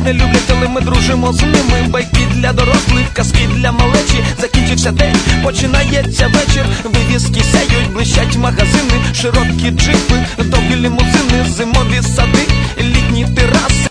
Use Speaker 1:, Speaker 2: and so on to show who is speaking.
Speaker 1: не люблять, але ми дружимо з ними. Байки для дорослих, казки для малечі. Закінчився день, починається вечір. Вивіски сяють, блищать магазини, широкі джипи, довгі лімузини, зимові сади, літні тераси.